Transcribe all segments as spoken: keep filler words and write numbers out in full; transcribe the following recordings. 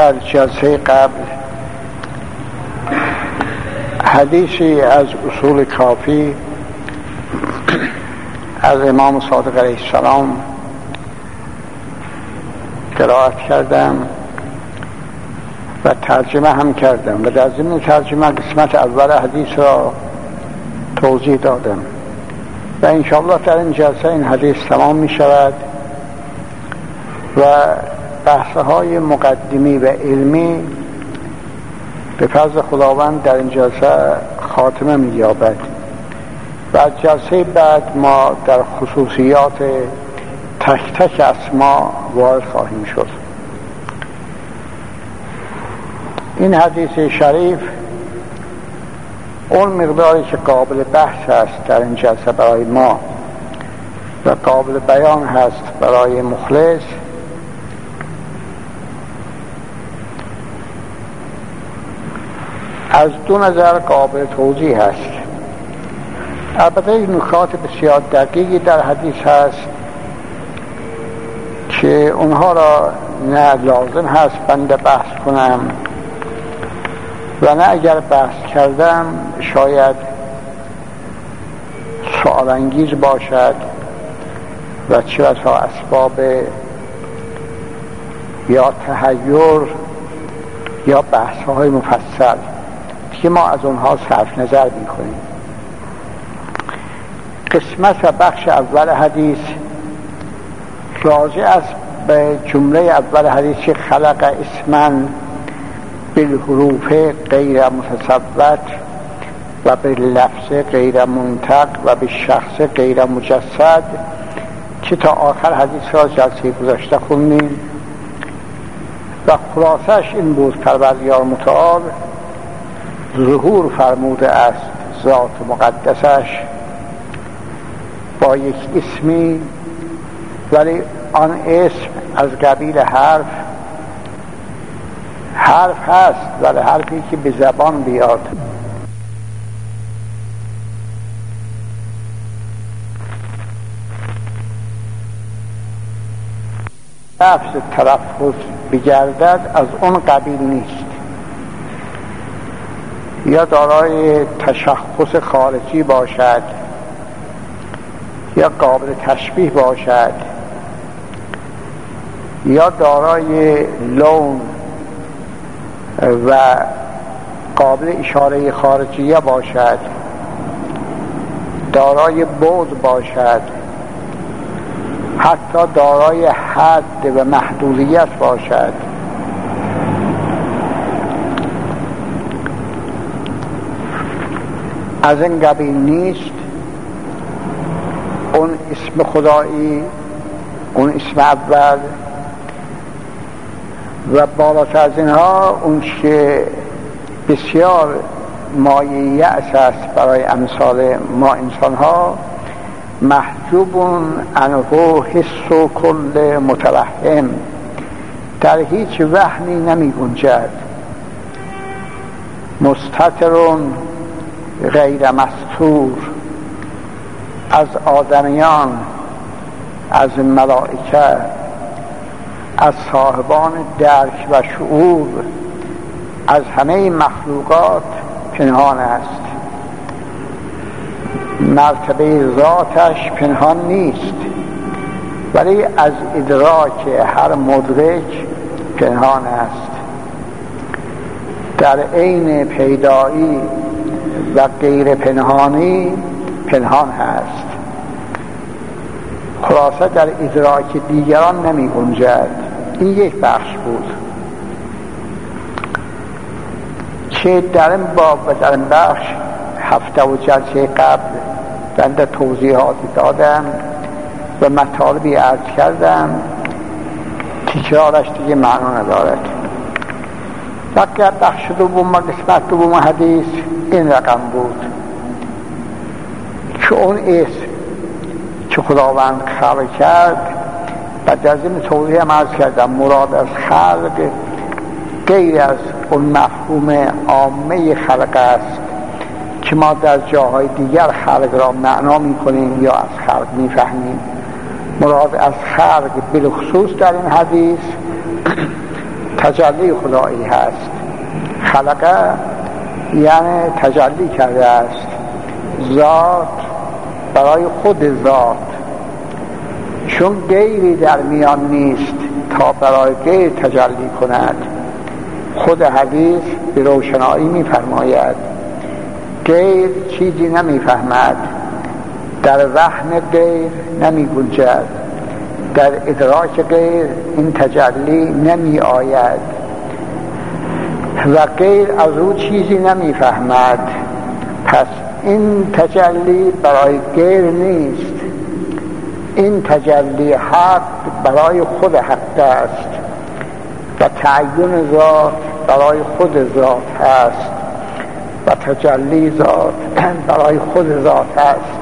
در جلسه قبل حدیثی از اصول کافی از امام صادق علیه السلام قرائت کردم و ترجمه هم کردم و در ضمن ترجمه قسمت اول حدیث را توضیح دادم و انشاءالله در این جلسه این حدیث تمام می شود و بحث‌های مقدمی و علمی به فضل خداوند در این جلسه خاتمه می یابد و از جلسه بعد ما در خصوصیات تک تک اسما وارد خواهیم شد. این حدیث شریف اون مقداری که قابل بحث است در این جلسه برای ما و قابل بیان هست برای مخلص، از دو نظر قابل توضیح هست. البته این نکات بسیار دقیقی در حدیث هست که اونها را نه لازم هست بنده بحث کنم و نه اگر بحث کردم شاید سؤال انگیز باشد و چه بسا اسباب یا تحیر یا بحث‌های مفصل که ما از اونها صرف نظر می‌کنیم. قسمت و بخش اول حدیث راجع است به جمله اول حدیث که خلق اسما بالحروف غیر متصوت و باللفظ غیر منطق و بالشخص غیر مجسد که تا آخر حدیث را جلسه گذشته خوندیم و خلاصش این بود: پروردگار متعال ظهور فرموده است ذات مقدسش با یک اسمی، ولی آن اسم از قبیل حرف حرف هست ولی حرفی که به زبان بیاد، لفظ تلفظ بگردد از اون قبیل نیست، یا دارای تشخص خارجی باشد یا قابل تشبیه باشد یا دارای لون و قابل اشاره خارجیه باشد، دارای بعد باشد، حتی دارای حد و محدودیت باشد. از این قبیل نیست. اون اسم خدایی، اون اسم اول و بالاتر از اینها اون که بسیار مایه یأس است برای امثال ما انسان ها، محجوب عنه حس و کل متوهم، در هیچ وهمی نمی گنجد، مستتر غیر مستور، از آدمیان، از ملائکه، از صاحبان درک و شعور، از همه مخلوقات پنهان است. مرتبه ذاتش پنهان نیست ولی از ادراک هر مدرک پنهان است. در عین پیدایی و غیر پنهانی پنهان هست. خلاصه در ادراک دیگران نمی گنجد. این یک بخش بود که در این باب و در این بخش هفته و جلسه قبل بنده توضیحاتی دادم و مطالبی عرض کردم، تکرارش دیگه معنا ندارد. وقتی بخش دوم و قسمت دوم حدیث این رقم بود که اون اسم که خداوند خلق کرد و در ضمن توضیح هم عرض کردم مراد از خلق غیر از اون مفهوم عامه خلق است که ما در جاهای دیگر خلق را معنا می کنیم یا از خلق می فهمیم. مراد از خلق بالخصوص در این حدیث تجلی خدایی هست. خلقه یعنی تجلی کرده است، ذات برای خود ذات، چون غیری در میان نیست تا برای غیر تجلی کند. خود حدیث به روشنایی می‌فرماید غیر چیزی نمی‌فهمد، در وهم غیر نمی‌گنجد، در ادراک غیر این تجلی نمی‌آید و غیر از او چیزی نمی‌فهمد. پس این تجلی برای غیر نیست، این تجلی حق برای خود حق است و تعین ذات برای خود ذات است و تجلی ذات برای خود ذات است.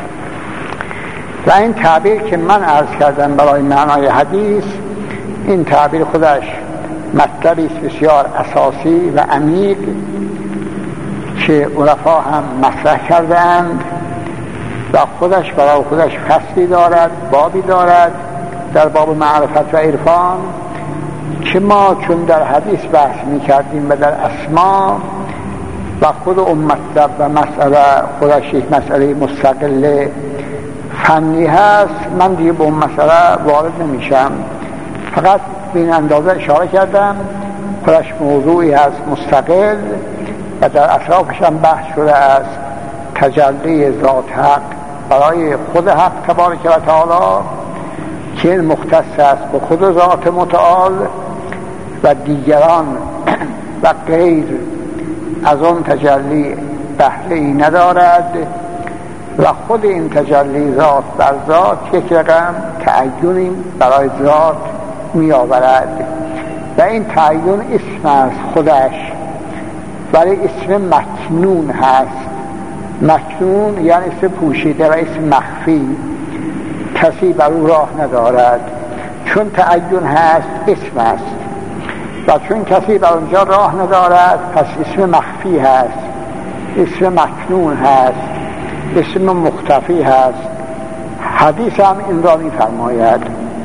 و این تعبیر که من عرض کردم برای معنای حدیث، این تعبیر خودش مطلبی است بسیار اساسی و عمیق که عرفا هم مطرح کردند و خودش برای خودش فصلی دارد، بابی دارد در باب معرفت و عرفان، که ما چون در حدیث بحث می کردیم و در اسما و خود اون مطلب و مسئله خودش یک مسئله مستقل فنی هست، من دیگه به اون مسئله وارد نمیشم، فقط به این اندازه اشاره کردم خودش موضوعی هست مستقل و در اطرافش هم بحث شده است تجلی ذات حق برای خود حق تبارک و تعالی که این مختص است به خود ذات متعال و دیگران و غیر از اون تجلی بهره‌ای ندارد و خود این تجلی ذات بر ذات یک رقم تعیینی برای ذات می آورد و این تعیین اسم است خودش، ولی اسم مکنون هست. مکنون یعنی اسم پوشیده و اسم مخفی، کسی بر او راه ندارد. چون تعیین هست اسم است و چون کسی بر اونجا راه ندارد پس اسم مخفی هست، اسم مکنون هست، اسم مختفی هست. حدیث هم این را می فرماید.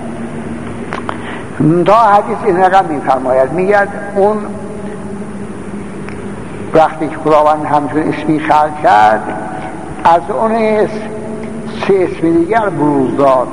تا حدیث این رقم می فرماید، میگد اون وقتی که خداوند همچون اسمی خلق کرد از اون اسم سه اسم دیگر بروز داد،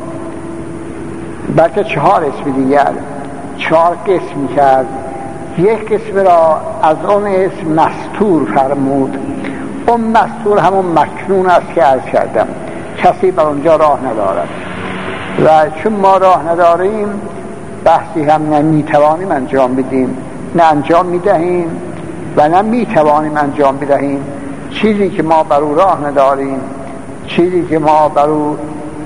بلکه چهار اسم دیگر، چهار قسم کرد. یک قسم را از اون اسم مستور فرمود، اون مستور همون مکنون است که عرض کردم، کسی بر اونجا راه ندارد و چون ما راه نداریم بحثی هم نمیتوانیم انجام بدیم، نه انجام میدهیم و نه میتوانیم انجام بدهیم. چیزی که ما بر او راه نداریم، چیزی که ما بر او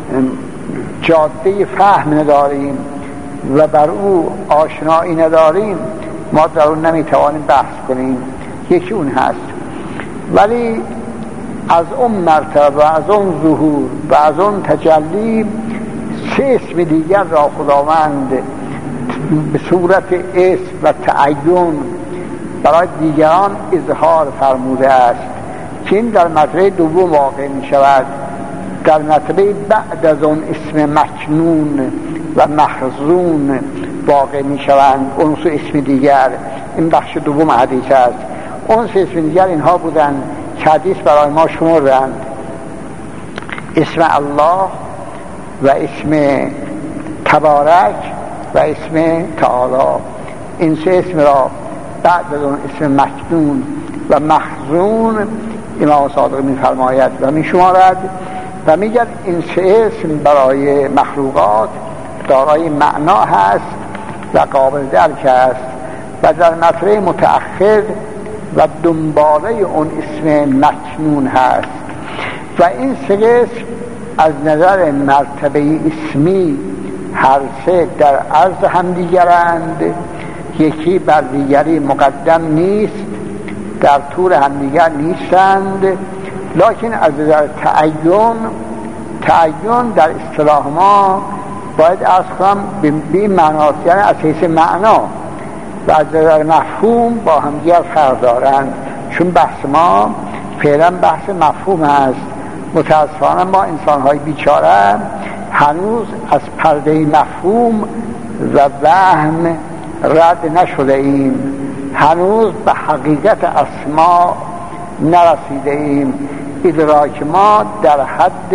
جاده فهم نداریم و بر او آشنایی نداریم، ما در اون نمیتوانیم بحث کنیم. یکی اون هست. ولی از اون مرتبه و از اون ظهور و از اون تجلی سه اسم دیگر را خداوند به صورت اسم و تعین برای دیگران اظهار فرموده است که این در مرتبه دوم واقع می شود، در مرتبه بعد از اون اسم مکنون و مخزون واقع می شوند. اون سه اسم دیگر این بخش دوم حدیث است. اون سه اسم دیگر اینها بودند که حدیث برای ما شمردند: اسم الله و اسم تبارک و اسم تعالی. این سه اسم را بعد از اون اسم مکنون و مخزون امام صادق می فرماید و می شمارد و می گرد این سه اسم برای مخلوقات دارای معنا هست و قابل درک است و در مطرح متأخر و دنباله اون اسم مکنون هست و این سه اسم از نظر مرتبه اسمی هر سه در عرض هم دیگرند، یکی بر دیگری مقدم نیست، در طول همدیگر نیستند، لکن از نظر تعین تعین در اصطلاح ما باید عرض کنم به معناست، یعنی از حیث معنا و از نظر مفهوم با همدیگر فرق دارند. چون بحث ما فعلا بحث مفهوم است. متاسفانه ما انسان‌های بیچاره هنوز از پرده مفهوم و وهم رد نشده ایم، هنوز به حقیقت اسما نرسیده ایم. ادراک ما در حد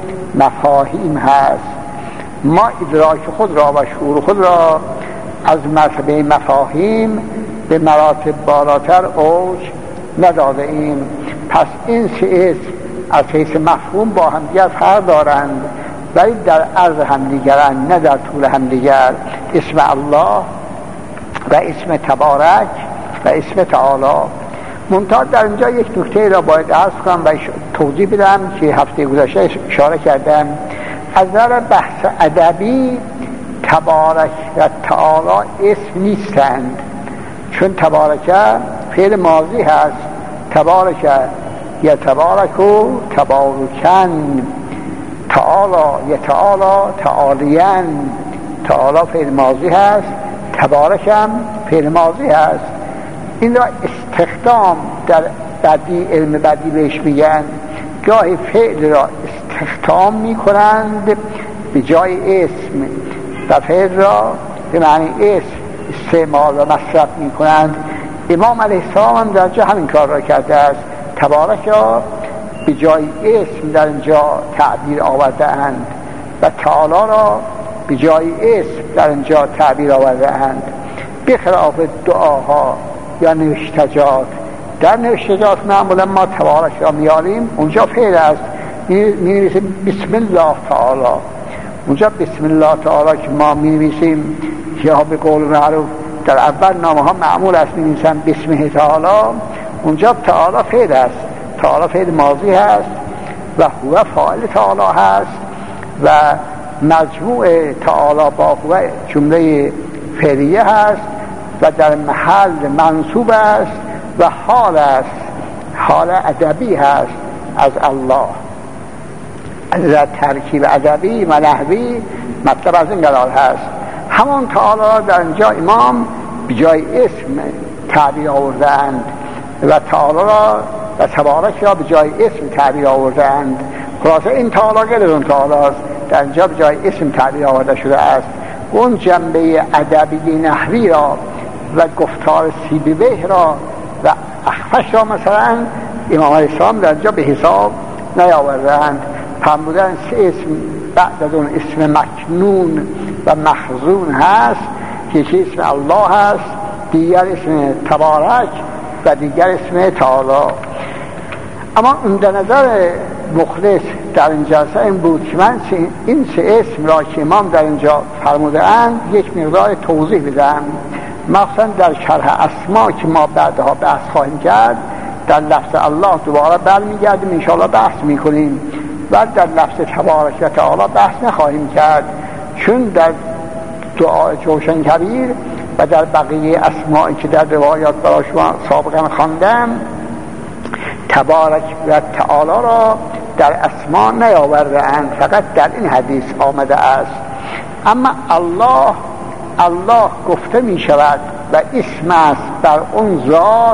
مفاهیم هست. ما ادراک خود را و شعور خود را از مرتبه مفاهیم به مراتب بالاتر اوج نداده ایم. پس این سه اسم از حیث مفهوم با همدیگر فرق دارند، ولی در عرض همدیگرند، نه در طول همدیگر. اسم الله و اسم تبارک و اسم تعالی. منتها در اینجا یک نکته را باید عرض کنم و توضیح بدم که هفته گذشته اشاره کردم. از نظر بحث ادبی تبارک و تعالی اسم نیستند، چون تبارک فعل ماضی هست. تبارک یا تبارک و تبارکن، تعالی یا تعالی تعالین. تعالی فعل ماضی هست، تبارک هم فعل ماضی هست. این را استخدام در بدی، علم بدی بهش میگن. گاهی فعل را استخدام میکنند به جای اسم و فعل را به معنی اسم استعمال و مصرف میکنند. امام علیه السلام هم در جا همین کار را کرده است. تبارک را به جای اسم در اینجا تعبیر آورده اند و تعالی را به جای اسم در اینجا تعبیر آورده اند، بخلاف دعاها یا نوشتجات. در نوشتجات معمولا ما تبارک را میاریم، اونجا فعل است، می‌نویسیم بسم الله تعالی. اونجا بسم الله تعالی که ما می‌نویسیم یا به قول معروف در اول نامه ها معمول است می‌نویسن بسم تعالی، اونجا تعالی فعل است. تعالی فعل ماضی هست و هو فاعل تعالی هست و مجموع تعالی با هو جمله فعلیه هست و در محل منصوب است و حال است، حال ادبی هست از الله. از ترکیب ادبی و نحوی مطلب از این قرار هست. همون تعالی را در اینجا امام به جای اسم تعبیر آوردند و تعالی را و تبارک را به جای اسم تعبیر آوردند. خلاصه این تعالی غیر اون تعالی است، در اینجا به جای اسم تعبیر آورده شده است. اون جنبه ادبی نحوی را و گفتار سیبویه را و اخفش را مثلا امام علیه السلام در اینجا به حساب نیاوردند. فرمودن سه اسم بعد از اون اسم مکنون و مخزون هست، یکی اسم الله هست، دیگر اسم تبارک و دیگر اسم تعالی. اما اون در نظر مخلص در اینجا این بود که من این سه اسم را که امام در اینجا فرموده اند یک مقدار توضیح بدم، مخصوصا در شرح اسما که ما بعدها بحث خواهیم کرد. در لفظ الله دوباره برمیگردیم انشاءالله بحث میکنیم و در لفظ تبارک و تعالی بحث نخواهیم کرد، چون در دعای جوشن کبیر و در بقیه اسمایی که در روایات برای شما سابقا خواندم تبارک و تعالی را در اسما نیاورده اند، فقط در این حدیث آمده است. اما الله الله گفته می شود و اسم است بر اون ذات.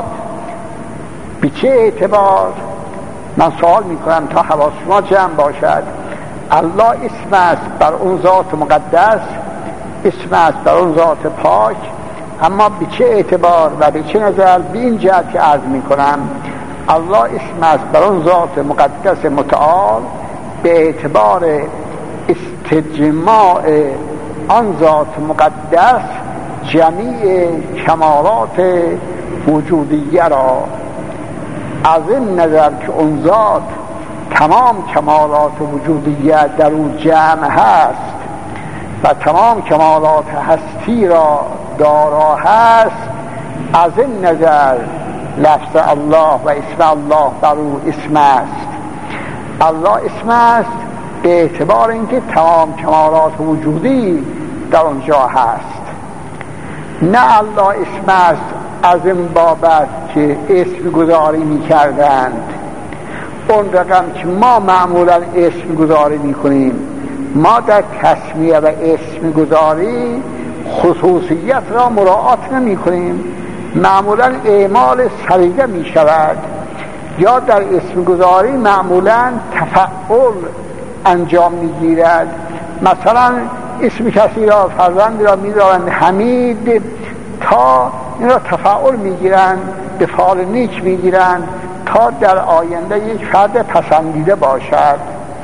به چه اعتبار؟ من سوال می کنم تا حواس شما جمع باشد. الله اسم است بر اون ذات مقدس، اسم است بر اون ذات پاک، اما به چه اعتبار و به چه نظر؟ به این جهت که عرض می کنم الله اسم است بر اون ذات مقدس متعال به اعتبار استجماع آن ذات مقدس جمیع کمالات وجودیه را. از این نظر که اون ذات تمام کمالات وجودیه در او جمع هست و تمام کمالات هستی را دارا هست، از این نظر لفظ الله و اسم الله بر او اسم است. الله اسم است به اعتبار اینکه تمام کمالات وجودی در اونجا هست. نه الله اسم است از این بابت که اسم گذاری می کردند، اون رقم که ما معمولا اسم گذاری می کنیم. ما در تسمیه و اسم گذاری خصوصیت را مراعات نمی کنیم، معمولا اعمال سریعه می شود، یا در اسم گذاری معمولا تفعول انجام می گیرد. مثلا اسم کسی را، فرزندی را می دارند حمید تا این را تفاعل میگیرند، به فعال نیک میگیرند تا در آینده یک فرد پسندیده باشد.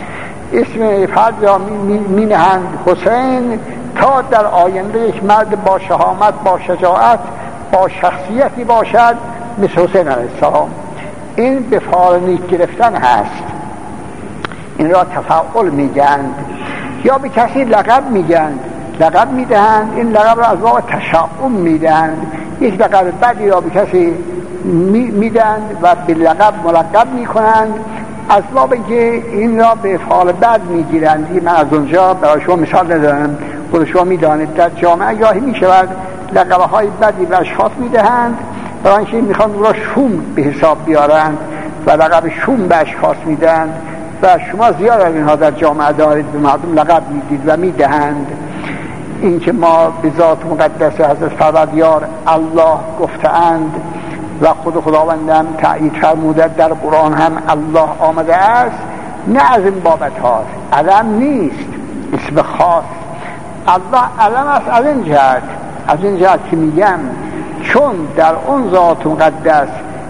اسم فرد را می نهند حسین تا در آینده یک مرد با شهامت، با شجاعت، با شخصیتی باشد مثل حسین علیه السلام. این به فعال نیک گرفتن هست. این را تفاعل میگند. یا به کسی لقب میگند، لقب میدهند، این لقب را از باب تشاؤم میدهند. یک لقب بدی را به کسی میدهند و به لقب ملقب میکنند از باب که این را به فعال بد میگیرند. من از اونجا برای شما مثال ندارم، خود شما میدانید در جامعه گاهی میشود لقبه های بدی به اشخاص میدهند برای اینکه میخوان او را شوم به حساب بیارند و لقب شوم به اشخاص میدهند و شما زیاد از اینها در جامعه دارید، به مردم لقب میدید و میدهند. این که ما به ذات مقدس حضرت پروردگار الله گفتند و خود خداوندم تأیید فرموده، در قرآن هم الله آمده است، نه از این بابت هاست، علم نیست، اسم خاص. الله علم است از این جهت، از این جهت که میگم چون در اون ذات مقدس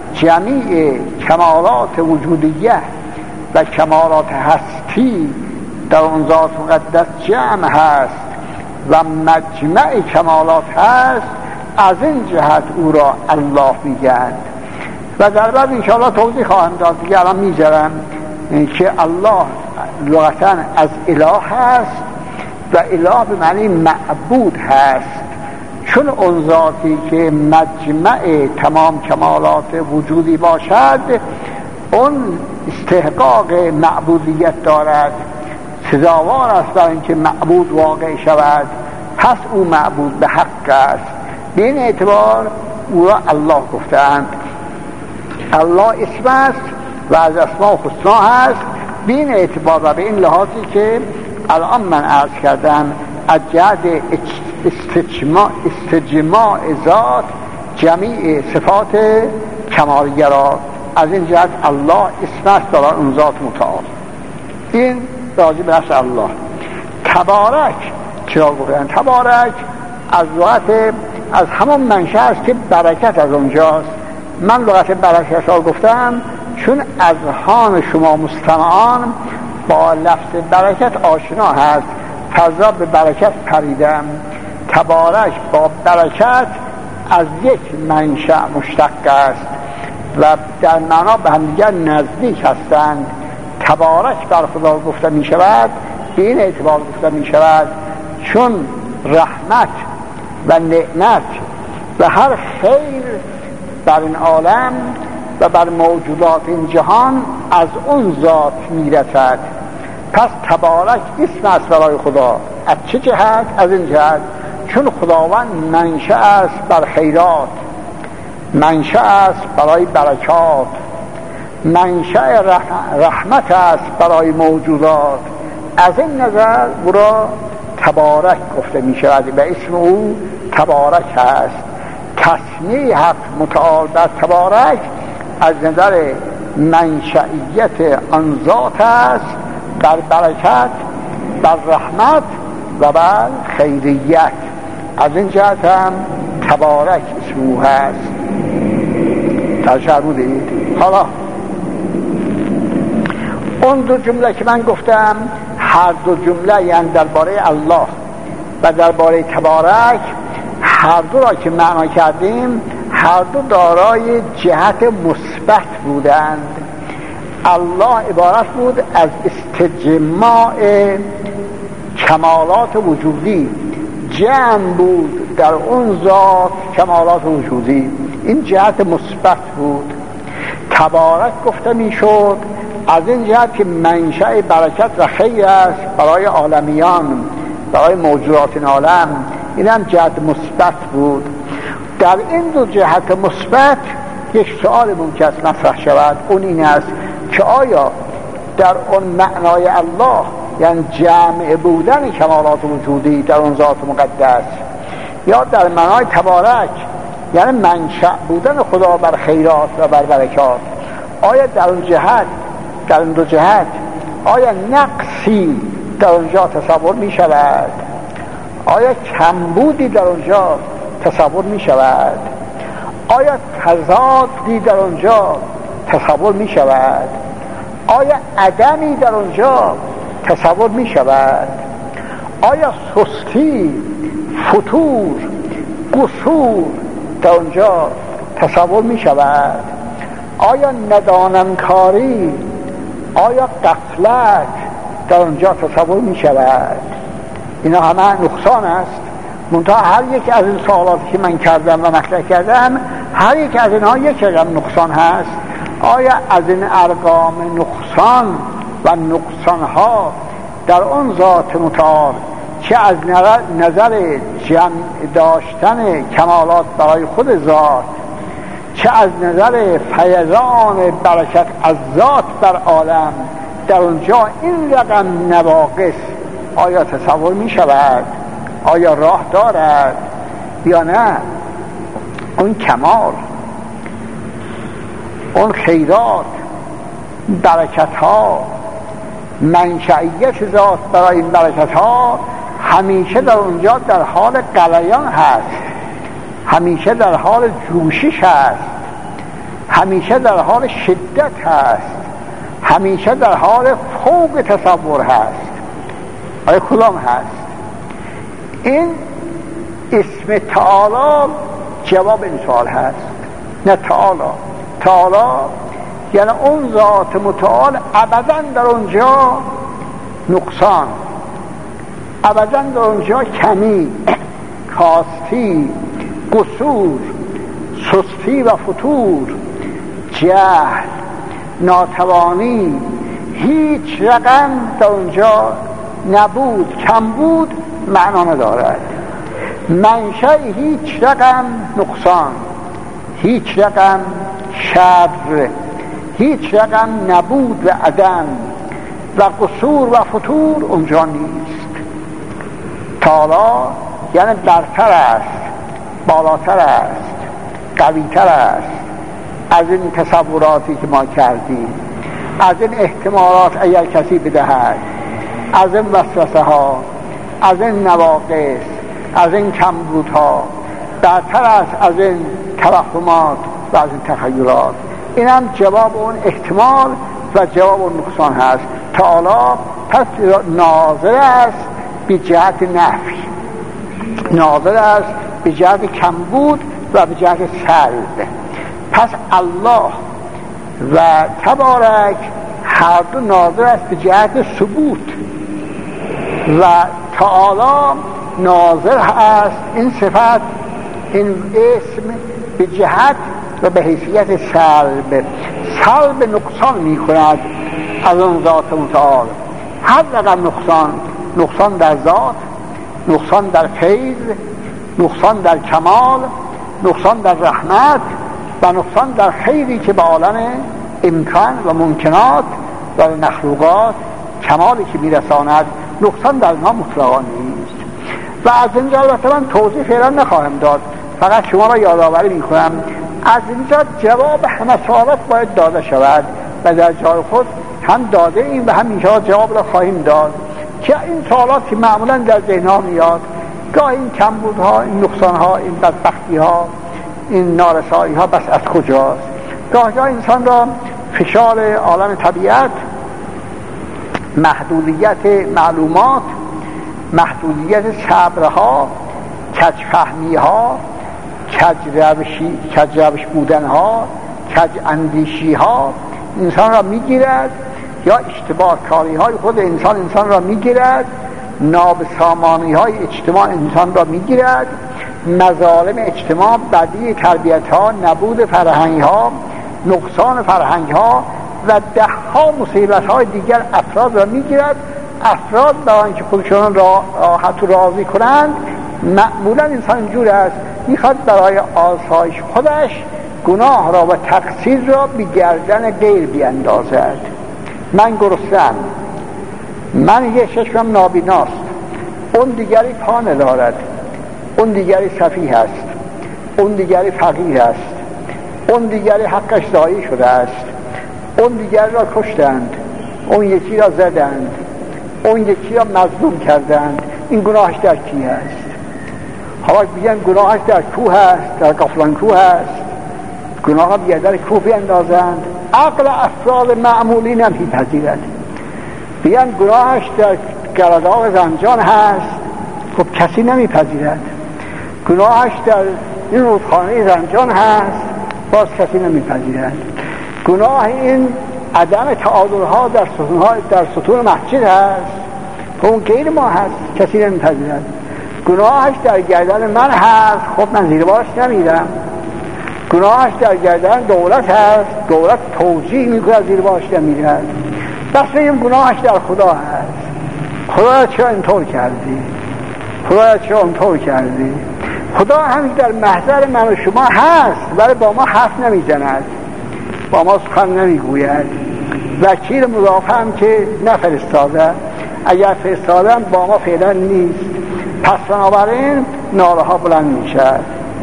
جمیع کمالات وجودیه و کمالات هستی در اون ذات مقدس جمع هست و مجمع کمالات هست، از این جهت او را الله میگند. و در بعد انشاءالله توضیح خواهم داد، دیگه الان میذارم که الله لغتاً از اله هست و اله به معنی معبود هست، چون اون ذاتی که مجمع تمام کمالات وجودی باشد اون استحقاق معبودیت دارد، سزاوار است برای اینکه معبود واقع شود، پس او معبود به حق است. به این اعتبار او را الله گفتند. الله اسم است و از اسماء حسنا هست. به این اعتبار و به این لحاظی که الان من عرض کردم از جهت استجماع, استجماع ذات جمیع صفات کمالیه را، از این جهت الله اسم است برای اون ذات متعال. این راجع به نفس الله. تبارک چرا گفتن؟ تبارک از لغت از همون منشأ است که برکت از اونجاست. من لغت برکت را گفتم چون اذهان شما مستمعان با لفظ برکت آشنا هست، فضا به برکت پریدم. تبارک با برکت از یک منشأ مشتق است و در معنا به هم دیگر نزدیک هستند. تبارک بر خدا گفته می شود به این اعتبار گفته می شود چون رحمت و نعمت و هر خیر بر این عالم و بر موجودات این جهان از اون ذات می رسد. پس تبارک اسم است برای خدا. از چه جهت؟ از این جهت چون خداوند منشأ است بر خیرات، منشأ است برای برکات، منشأ رحمت است برای موجودات. از این نظر او را تبارک گفته می شود و اسم او تبارک است. تسمیه حق متعال بر تبارک از نظر منشئیت آن ذات است بر برکت، بر رحمت و بر خیریت. از این جهت هم تبارک اسم او هست. تشعر بودید؟ حالا اون دو جمله که من گفتم هر دو جمله یعنی درباره الله و درباره تبارک، هر دو را که معنا کردیم هر دو دارای جهت مثبت بودند. الله عبارت بود از استجماع کمالات وجودی، جمع بود در اون ذات کمالات وجودی، این جهت مثبت بود. تبارک گفته می شد از این جهت که منشأ برکت و خیر است برای عالمیان، برای موجودات این عالم، این هم جهت مثبت بود. در این دو جهت مثبت یک سؤال ممکن است مطرح شود، اون این است که آیا در اون معنای الله یعنی جمع بودن کمالات وجودی در اون ذات مقدس، یا در معنای تبارک یعنی منشأ بودن خدا بر خیرات و بر برکات، آیا در اون جهت در اون دو جهت آیا نقصی در اونجا تصور می شود؟ آیا کمبودی در اونجا تصور می شود؟ آیا تضادی در اونجا تصور می شود؟ آیا عدمی در اونجا تصور می شود؟ آیا سستی، فتور، قصور در اونجا تصور می شود؟ آیا ندانمکاری، آیا غفلت در اونجا تصور می شود؟ اینا همه نقصان است. منتها هر یک از این سوالاتی که من کردم و مطرح کردم، هر یک از اینها یک رقم نقصان هست. آیا از این ارقام نقصان و نقصانها در اون ذات متعال چه از نظر جمع داشتن کمالات برای خود ذات، چه از نظر فیضان برکت از ذات بر عالم، در اونجا این رقم نواقص آیا تصور می شود؟ آیا راه دارد یا نه؟ اون کمال، اون خیرات، برکت ها، منشأیت ذات برای این برکت ها همیشه در اونجا در حال غلیان هست، همیشه در حال جوشش هست، همیشه در حال شدت هست، همیشه در حال فوق تصور هست. آیا کدام هست؟ این اسم تعالی جواب این سوال هست. نه تعالی، تعالی یعنی اون ذات متعال ابدا در اونجا نقصان، ابدا در اونجا کمی، کاستی، قصور، سستی و فتور، جهل، ناتوانی، هیچ رقم در اونجا نبود، کم بود معنا ندارد. منشأ هیچ رقم نقصان، هیچ رقم شر، هیچ رقم نبود و عدم و قصور و فتور اونجا نیست. تعالی یعنی برتر است، بالاتر است، قویتر است از این تصوراتی که ما کردیم، از این احتمالات اگر کسی بدهد، از این وسوسه ها، از این نواقص، از این کمبودها، برتر است از این توهمات و از این تخیلات. این هم جواب اون احتمال و جواب اون نقصان هست. تعالی پس ناظر است به جهت نفی، ناظر است به جهت کمبود و به جهت سلب. پس الله و تبارک هر دو ناظر است به جهت ثبوت و تعالی ناظر است این صفت، این اسم به جهت و به حیثیت سلب، سلب نقصان می کند از اون ذات متعال. هر رقم نقصان، نقصان در ذات، نقصان در فیض، نقصان در کمال، نقصان در رحمت و نقصان در خیری که به عالم امکان و ممکنات و مخلوقات کمالی که میرساند، نقصان در ما مطلقا نیست. و از اینجا البته من توضیح فعلا نخواهم داد، فقط شما را یادآوری میکنم از اینجا جواب همه سوالات باید داده شود و در جای خود هم داده ایم و هم اینجا جواب را خواهیم داد که این سوالات که معمولا در ذهن ها میاد، گاه این کمبودها، این نقصانها، این بدبختی ها، این نارسایی ها بس از کجاست؟ گاه گاه انسان را فشار عالم طبیعت، محدودیت معلومات، محدودیت صبرها، کجفهمی ها، کجروشی کجروش بودن ها، کج اندیشی ها انسان را میگیرد، یا اشتباه کاری های خود انسان انسان را میگیرد، نابسامانی های اجتماع انسان را میگیرد، مظالم اجتماع، بدی تربیت ها، نبود فرهنگ ها، نقصان فرهنگ ها و ده ها مصیبت های دیگر افراد را میگیرد. افراد برای اینکه خودشون را راحت و راضی کنند، معمولا انسان اینجور است، میخواد برای آسایش خودش گناه را و تقصیر را به گردن غیر بیاندازد. من گرسنه‌ام، من یه چشمم نابیناست، اون دیگری پا ندارد، اون دیگری سفیه است، اون دیگری فقیر است، اون دیگری حقش ضایع شده است، اون دیگری را کشتند، اون یکی را زدند، اون یکی را مظلوم کردند. این گناهش در کی است؟ حالا بیان گناهش در کوه هست، در قفلان کوه هست، گناه ها بیان در کوه بیندازند، عقل افراد معمولی نمیپذیرد. بیان گناهش در گرداغ زنجان هست، خب کسی نمیپذیرد. گناهش در این رودخانه زنجان هست، باز کسی نمیپذیرد. گناه این عدم تعادل ها در ستون ها در ستون مسجد هست، خب اون غیر ما هست، کسی نمیپذیرد. گناهش در گردن من هست، خب من زیر بارش نمیرم. گناهش در گردن دولت هست، دولت توجیه میکنه، زیر بارش نمیرد. بس این گناهش در خدا هست. خدا چرا اینطور کردی؟ خدا چرا اینطور کردی؟ خدا همین در محضر من و شما هست، ولی با ما حرف نمیزند، با ما سخن نمیگوید. وکیل مدافع هم که نفرستاده، اگر فرستادم با ما فعلا نیست. پس بنابراین ناله ها بلند میشد.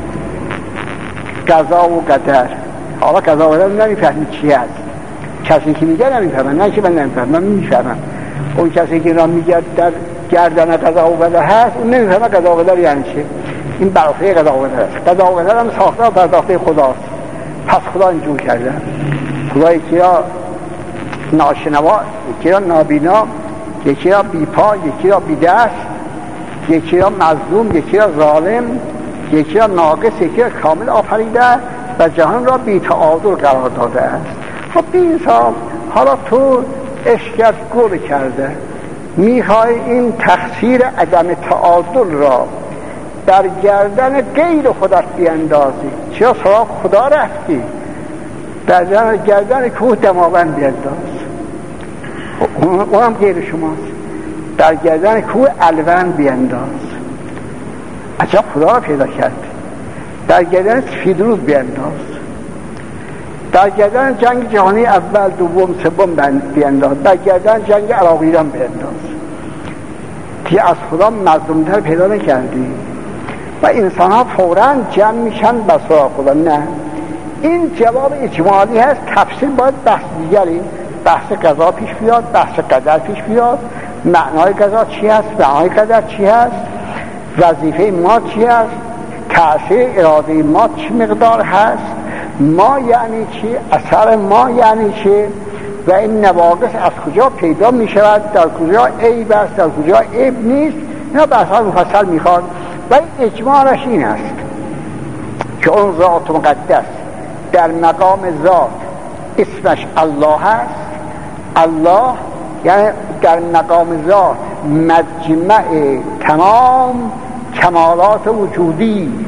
قضا و قدر، حالا قضا و قدر نمیفهمی چی هست. کسی که میگه نمیفهمم، نه که من نمیفهمم، من میفهمم. اون کسی که را میگه در گردن قضا و قدر هست، اون نمیفهمه قضا و قدر یعنی چی. این برافه قضا و قدر است. قضا و قدر هم ساخته و پرداخته خداست. پس خدا اینجور کرده. خدا یکی را ناشنوا، یکی را نابینا، یکی را بیپا، یکی را بیدست، یکی را مظلوم، یکی را ظالم، یکی را ناقص، یکی را کامل آفریده و جهان را بی تعادل قرار داده است. خب بی انصاف، حالا تو عشقت گل کرده، میخوای این تقصیر عدم تعادل را در گردن غیر خودت بیندازی. چرا سراغ خدا رفتی؟ در گردن کوه دماوند بینداز، اونم غیر شماست. در گردن کوه الوند بینداز، عجب خدا را پیدا کرد. در گردن سفیدرود بینداز، در گردن جنگ جهانی اول دوم سوم بینداز، در گردن جنگ عراق ایران بینداز. که از خدا مظلومتر پیدا نکردی. و انسان ها فوراً جمع میشن به سراغ خدا. نه، این جواب اجمالی هست. تفصیل باید بحث دیگری، بحث قضا پیش بیاد، بحث قدر پیش بیاد. معنای قضا چی هست، معنای قدر چی هست، وظیفه ما چی هست، تأثیر اراده ما چی مقدار هست، ما یعنی چی، اثر ما یعنی چی، و این نواقص از کجا پیدا می شود، در کجا عیب است، در کجا عیب نیست. اینا بحث‌ها مفصل میخواد. و اجمالش این است که اون ذات مقدس در مقام ذات اسمش الله است. الله یعنی در مقام ذات مجمع تمام کمالات وجودی،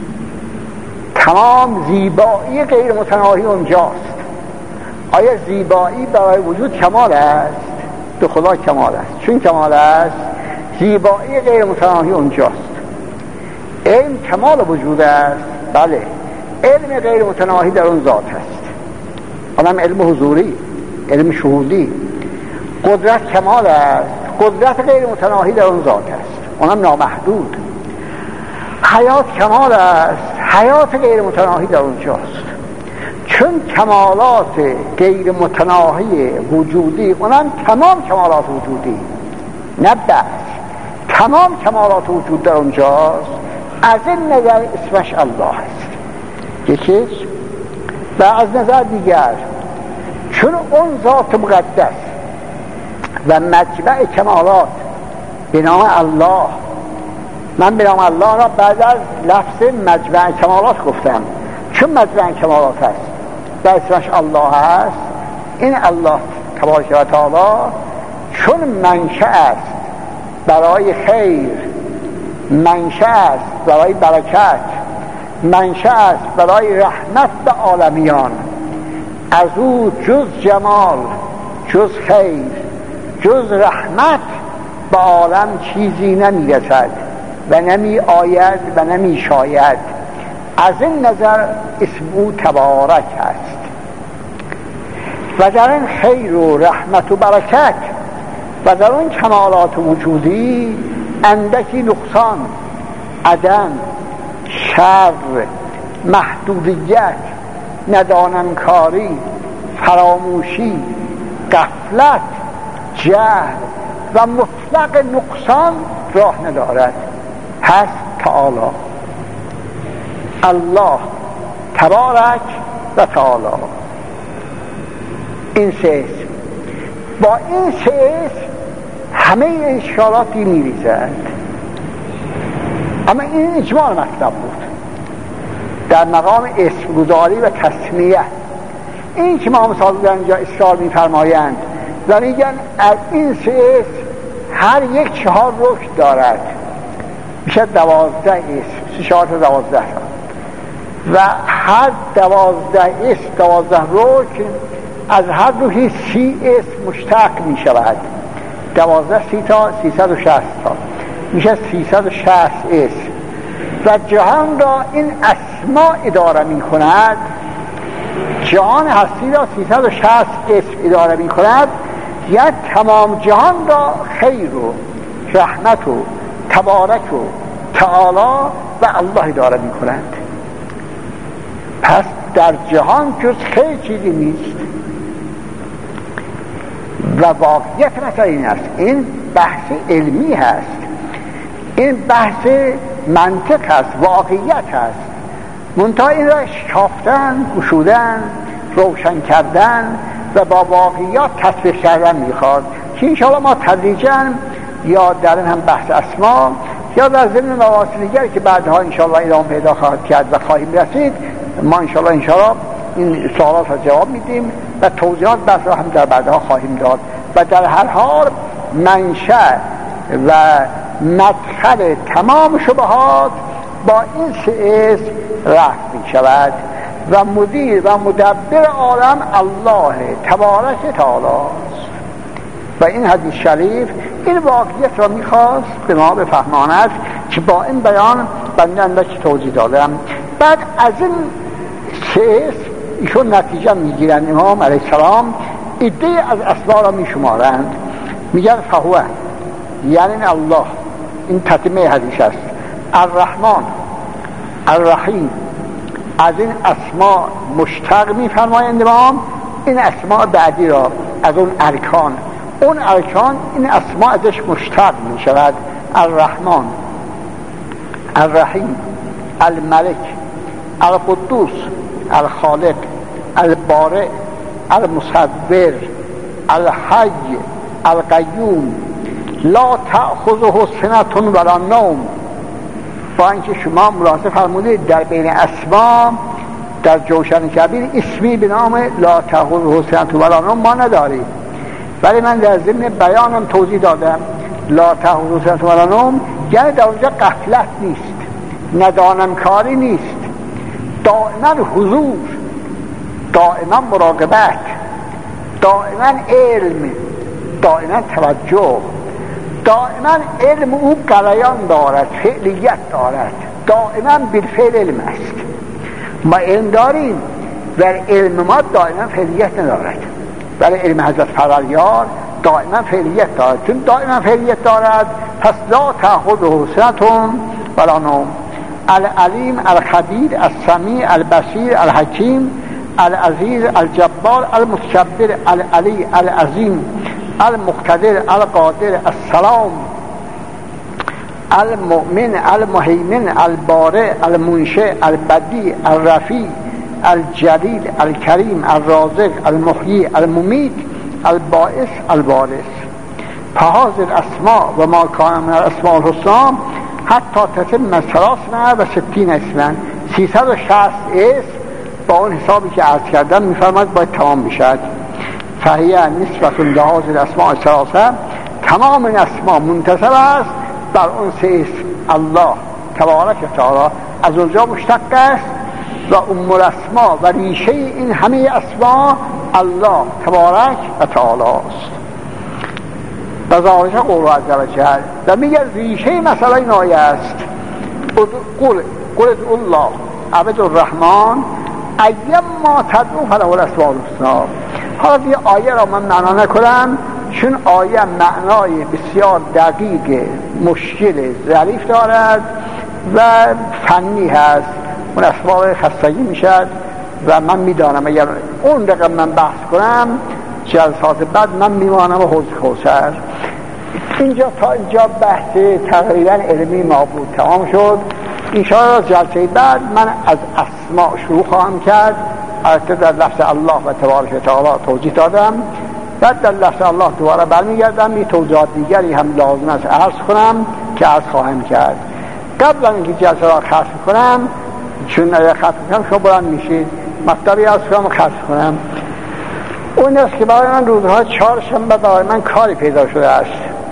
تمام زیبایی غیر متناهی اونجاست. آیا زیبایی برای وجود کمال است؟ به خدا کمال است. چون کمال است، زیبایی غیر متناهی اونجاست. علم کمال وجود است. بله، علم غیر متناهی در اون ذات است، اونم علم حضوری، علم شهودی. قدرت کمال است، قدرت غیر متناهی در اون ذات است، اونم نامحدود. حیات کمال است، حیات غیر متناهی در اونجاست. چون کمالات غیر متناهی وجودی، اونم تمام کمالات وجودی، نه بس، تمام کمالات وجود در اونجاست. از این نظر اسمش الله است. یکیش. و از نظر دیگر چون اون ذات مقدس و مجمع کمالات به نام الله، من به نام الله را بعد از لفظ مجمع کمالات گفتم، چون مجمع کمالات است و اسمش الله است. این الله تبارک و تعالی چون منشأ است برای خیر، منشأ است برای برکت، منشأ است برای رحمت به عالمیان، از او جز جمال، جز خیر، جز رحمت به عالم چیزی نمی رسد و نمی آید و نمی شاید. از این نظر اسم او تبارک است. و در این خیر و رحمت و برکت و در اون کمالات وجودی اندکی نقصان، عدم، شر، محدودیت، ندانمکاری، فراموشی، غفلت، جهل و مطلق نقصان راه ندارد. هست تعالی. الله تبارک و تعالی، این سه اسم. با این سه اسم همه اشکالاتی میریزد. اما این اجمال مطلب بود در مقام اسمگذاری و تسمیه. این که ما مثال در اینجا اشکال میفرمایند و میگن از این سه اسم هر یک چهار رکن دارد، میشه دوازده اسم، سه چهار تا دوازده تا، و هر دوازده اسم دوازده رکن از هر روحی سی اسم مشتق میشود. دوازده سی تا سیصد و شصت تا میشه سیصد و شصت اسم. و جهان را این اسما اداره می کند، جهان هستی را سیصد و شصت اسم اداره می کند، یعنی تمام جهان را خیر و رحمت و تبارک و تعالی و الله اداره می کند. پس در جهان جز خیر چیزی نیست. و واقعیت مثلا این است، این بحث علمی هست، این بحث منطق هست، واقعیت هست. منتها این را شکافتن، گشودن، روشن کردن و با واقعیات تطبیق کردن میخواد که انشاءالله ما تدریجاً یا در این هم بحث اسما یا در ضمن مباحث دیگری که بعدها انشاءالله ادامه پیدا خواهد کرد و خواهیم رسید، ما انشاءالله انشاءالله این سوالات را جواب میدیم و توضیحات بحث را هم در بعدها خواهیم داد. و در هر حال منشأ و مدخل تمام شبهات با این سه اسم رفع می شود و مدیر و مدبر عالم الله تبارک تعالی است. و این حدیث شریف این واقعیت را میخواست به ما بفهماند که با این بیان بنده اندکی توضیح دادم. بعد از این سه اسم ایشون نتیجه میگیرن، امام علیه السلام ایده از اسما را میشمارند، میگن فهوه یعنی الله، این تتمه حدیث است، الرحمن الرحیم. از این اسما مشتق میفرمایند امام این اسما بعدی را از اون ارکان، اون ارکان این اسما ازش مشتق میشود. الرحمن الرحیم الملک القدوس الخالق البارئ المصور الحی القیوم لا تأخذه سنة ولا نوم. با اینکه شما ملاحظه فرمودید در بین اسما در جوشن کبیر اسمی به نام لا تأخذه سنة ولا نوم ما نداریم، ولی من در ضمن بیانم توضیح دادم لا تأخذه سنة ولا نوم یعنی در اونجا غفلت نیست، ندانم کاری نیست، دائما حضور، دائما مراقبت، دائما علم، دائما توجه، دائما علم او قلیان دارد، فعلیت دارد، دائما بالفعل علم است. ما علم داریم و علم ما دائما فعلیت ندارد، ولی علم حضرت پروردگار دائما فعلیت دارد. چون دائما فعلیت دارد پس لا تأخذه سنة ولا نوم. العلیم الخبیر السمیع البصیر الحکیم العزیز الجبار المتکبر العلی العظیم المقتدر القادر السلام المؤمن المهیمن البارئ المنشئ البدیع الرفیع الجلیل الکریم الرازق المحیی الممیت الباعث الوارث. فهذه الاسماء و ما کان من الاسماء الحسنى حتی تتم ثلاثمائة و ستین اسما، سیصد و شصت اسم با اون حسابی که عرض کردم میفرماید باید تمام بشد. فهی نسبت لهذه الاسماء الثلاثه، تمام این اسما منتسب است بر اون سه اسم الله تبارک و تعالی، از اونجا مشتق است و ام الاسما و ریشه این همه اسما الله تبارک و تعالی است. و ذالک قول عز و جل. و میگه ریشه مسئله این آیه است قل قل ادعوا الله عبد الرحمن ایما تدعو فله الاسماء الحسنى. حالا این آیه را من معنا نکنم چون آیه معنای بسیار دقیق مشکل ظریف دارد و فنی هست، اون اسباب خستگی میشد و من میدانم اگر اون رقم من بحث کنم جلسات بعد من میمانم و حوض کوثر. اینجا تا اینجا بحث تقریبا علمی ما بود تمام شد. انشاءالله جلسه بعد من از اسماء شروع خواهم کرد. البته در لفظ الله و تبارک و تعالی توضیح دادم، بعد در لفظ الله دوباره برمیگردم، یه توضیحات دیگری هم لازم است عرض کنم که عرض خواهم کرد. قبل از اینکه جلسه را ختم کنم، چون اگر ختم کنم شما بلند میشید، مطلبی از کنم ختم کنم، اون است که برای من روزهای چهارشنبه برای من کاری پیدا شده است.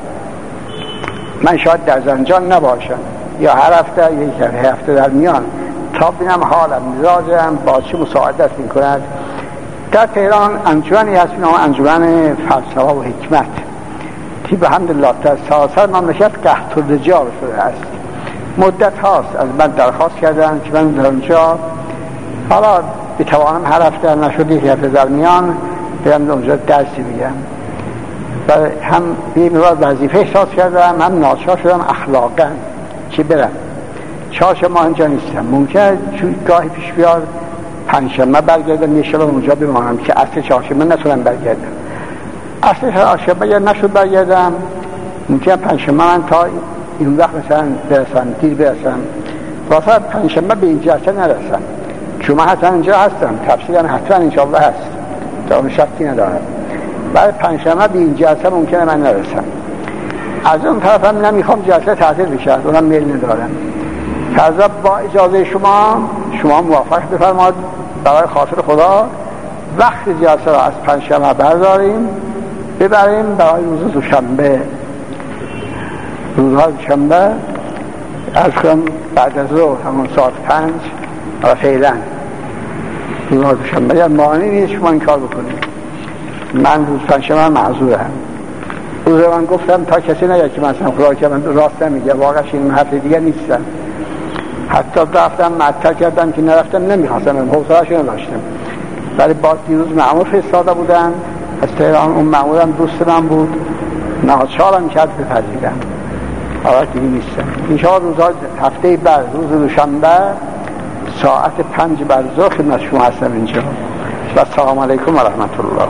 من شاید در زنجان نباشم یا هر هفته یک هفته در میان تا ببینم حالم مزاجم با چه مساعدت میکند. در تهران انجمنی هست به نام انجمن فلسفه و حکمت که به حمدالله در سراسر مملکت قحط الرجال شده است. مدت هاست از من درخواست کردن که من در اونجا حالا بتوانم هر هفته نشد یک هفته در میان برم اونجا درسی بگم و هم یه مقدار وظیفه احساس کردم، هم ناچار شدم اخلاقا که برم. چهارشنبه اینجا نیستم، ممکنه چون گاهی پیش بیاد پنجشنبه برگردم، یه شب اونجا بمانم که اصل چهارشنبه نتونم برگردم. اصل چهارشنبه یا نشد برگردم، ممکنه پنجشنبه من تا این وقت مثلا برسم، دیر برسم، واسه پنجشنبه به این جلسه نرسم. جمعه حتما اینجا هستم، تفسیر هم حتما انشاءالله هست، تا اون شکی ندارم. برای پنجشنبه به این جلسه ممکنه من نرسم. از اون طرف هم نمیخوام جلسه تعطیل بشه، اونم میل ندارم. فرضاً با اجازه شما شما موافق بفرمایید برای خاطر خدا وقت جلسه را از پنجشنبه برداریم ببریم برای روز دوشنبه. روزهای دوشنبه از کنم بعد از ظهر همون ساعت پنج و فعلا روزهای دوشنبه یا مانعی نیست شما این کار بکنید. من روز پنجشنبه معذورم. روز من گفتم تا کسی نگه که مثلا خدا که من راست نمیگه، واقعا این هفته دیگه نیستم. حتی رفتم معطل کردم که نرفتم، نمیخواستم، حوصله‌اش نداشتم. ولی باز دیروز مأمور فرستاده بودن از تهران، اون مأمورم دوست من بود، ناچارم کرد بپذیرم. حالا دیگه نیستم. انشاءالله روزها هفته بعد روز دوشنبه ساعت پنج بعد از ظهر خدمت شما هستم اینجا. و السلام علیکم و رحمت الله.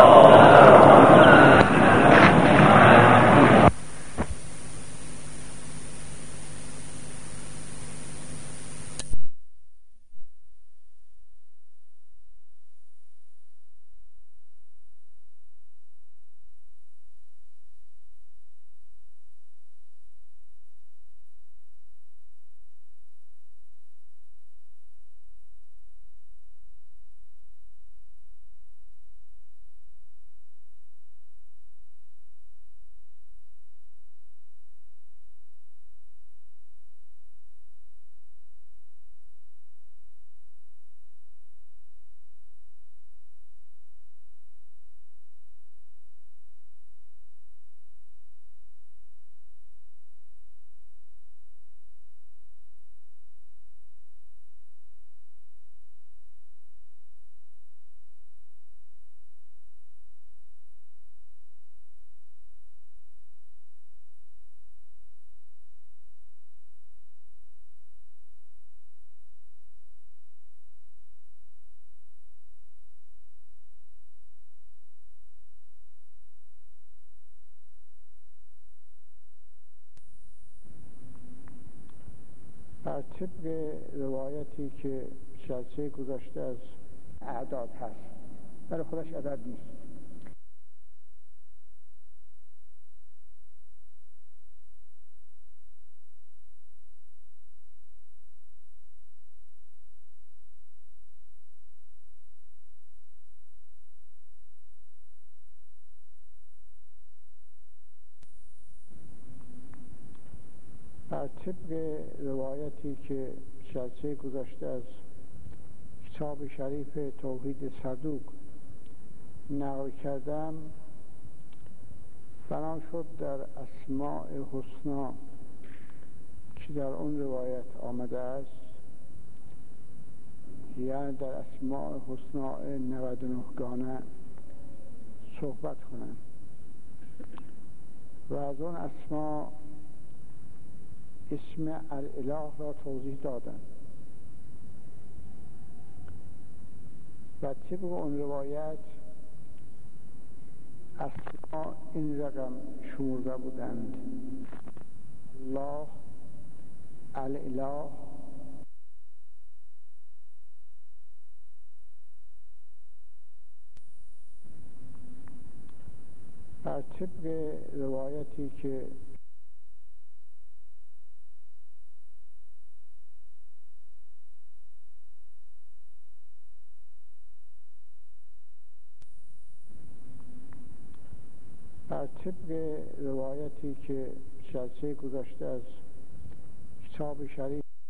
بر طبق روایتی که جلسه گذشته از اعداد هست، برای خودش عدد نیست. بر طبق روایتی که جلسه گذشته از کتاب شریف توحید صدوق نقل کردم، بنا شد در اسماء حسنا که در اون روایت آمده است، یعنی در اسماء حسنا نود و نه گانه صحبت کنم و از اون اسماء اسم الاله را توضیح دادن و طبق اون روایت اسماء این رقم شمرده بودند: الله، الاله، بر طبق روایتی که بر طبق روایتی که جلسه گذشته از کتاب شریف